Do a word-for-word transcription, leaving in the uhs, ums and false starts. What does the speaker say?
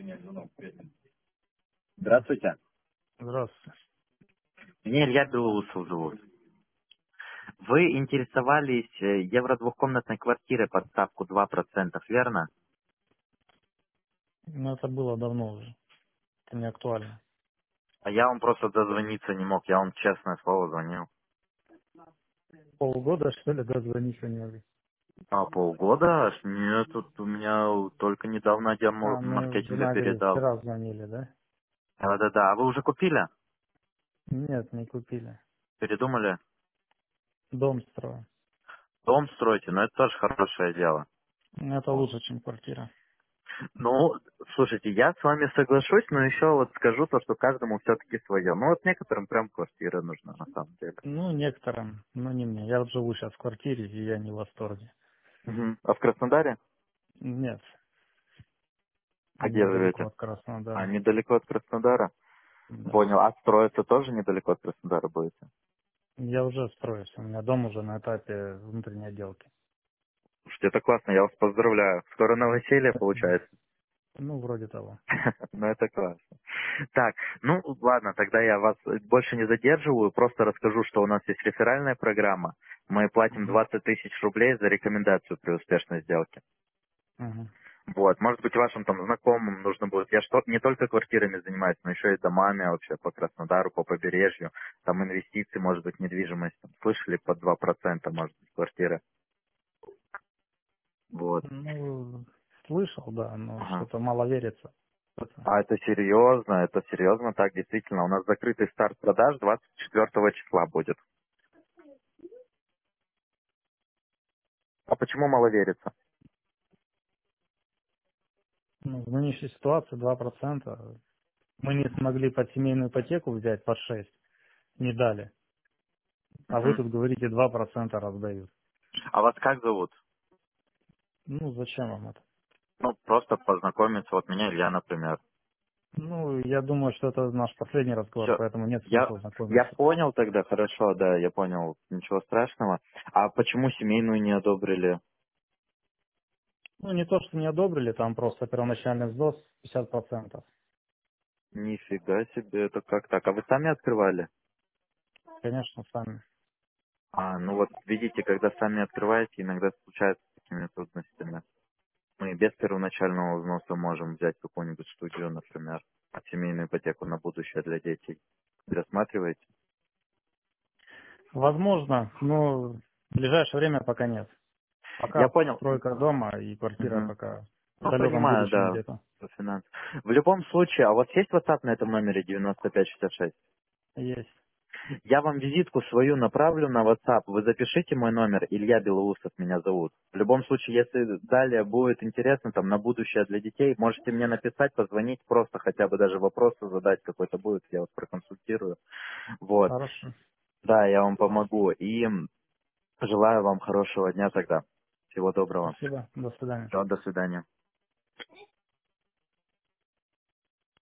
Да. Здравствуйте. Здравствуйте. Меня Илья Белоусов зовут. Вы интересовались э, евро двухкомнатной квартирой под ставку два процента, верно? Ну, это было давно уже. Это не актуально. А я вам просто дозвониться не мог, я вам честное слово звонил. Полгода, что ли, дозвониться не могли? А полгода? Аж нет, тут у меня только недавно отдел А, м- ну, маркетинга жена говорит, передал. вчера звонили, да? Да-да-да, а вы уже купили? Нет, не купили. Передумали? Дом строю. Дом строите, но это тоже хорошее дело. Ну, это О. лучше, чем квартира. Ну, слушайте, я с вами соглашусь, но еще вот скажу то, что каждому все-таки свое. Ну вот некоторым прям квартира нужна на самом деле. Ну, некоторым, но не мне. Я вот живу сейчас в квартире, и я не в восторге. Мгм. А в Краснодаре? Нет, А где недалеко живете? от А, Краснодара. недалеко от Краснодара? Да. Понял. А строиться тоже недалеко от Краснодара будете? Я уже строюсь. У меня дом уже на этапе внутренней отделки. Слушайте, это классно, я вас поздравляю. Скоро новоселье Спасибо. получается. Ну, вроде того. Ну, это классно. Так, ну, ладно, тогда я вас больше не задерживаю, просто расскажу, что у нас есть реферальная программа. Мы платим Угу. двадцать тысяч рублей за рекомендацию при успешной сделке. Угу. Вот, может быть, вашим там знакомым нужно будет. Я что не только квартирами занимаюсь, но еще и домами вообще по Краснодару, по побережью. Там инвестиции, может быть, недвижимость. Там, слышали, под два процента, может быть, квартиры. Вот. Ну, слышал, да, но Ага. что-то мало верится. А это серьезно, это серьезно, так действительно. У нас закрытый старт продаж двадцать четвёртого числа будет. А почему мало верится? Ну, в нынешней ситуации два процента. Мы не смогли под семейную ипотеку взять под шесть, не дали. А вы Мгм. тут говорите два процента раздают. А вас как зовут? Ну, зачем вам это? Ну, просто познакомиться. Вот меня Илья, например. Ну, я думаю, что это наш последний разговор, Все. поэтому нет Я, смысла я знакомиться. понял тогда, хорошо, да, я понял, ничего страшного. А почему семейную не одобрили? Ну, не то, что не одобрили, там просто первоначальный взнос пятьдесят процентов. Нифига себе, это как так? А вы сами открывали? Конечно, сами. А, ну вот видите, когда сами открываете, иногда случаются с такими трудностями. Мы без первоначального взноса можем взять какую-нибудь студию, например, а семейную ипотеку на будущее для детей. Вы рассматриваете? Возможно, но в ближайшее время пока нет. Я Пока понял. стройка дома и квартира Мгм. пока в Ну, далеком понимаю, будущем да, где-то по финансам. В любом случае, а у вас есть WhatsApp на этом номере девяносто пять шестьдесят шесть? есть. Я вам визитку свою направлю на WhatsApp. Вы запишите мой номер. Илья Белоусов меня зовут. В любом случае, если далее будет интересно, там, на будущее для детей, можете мне написать, позвонить, просто хотя бы даже вопросы задать какой-то будет, я вас проконсультирую. Вот. Хорошо. Да, я вам помогу. И м, желаю вам хорошего дня тогда. Всего доброго. Спасибо. До свидания. Все, до свидания.